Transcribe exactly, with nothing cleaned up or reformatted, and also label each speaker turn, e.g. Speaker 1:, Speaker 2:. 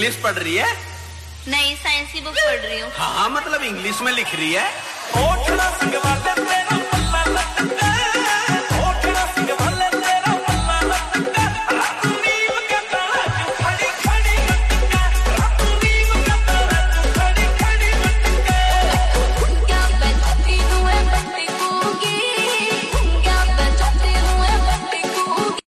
Speaker 1: English पढ़ रही है?
Speaker 2: नहीं, साइंस की बुक पढ़ रही हूँ।
Speaker 1: हाँ मतलब इंग्लिश में लिख रही है।